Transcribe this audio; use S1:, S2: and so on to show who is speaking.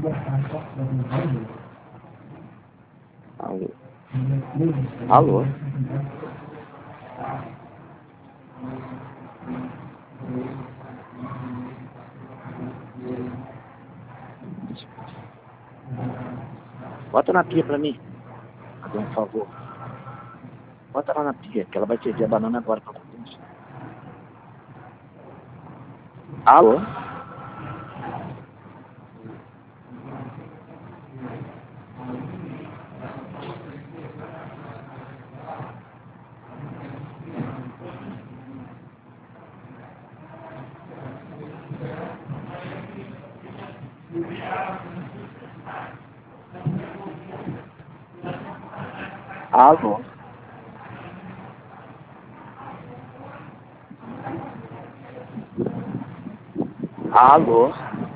S1: Alô? Alô? Bota na pia pra mim. Fazer um favor. Bota lá na pia, que ela vai servir a banana agora pra vocês. Alô? Alô? Alô?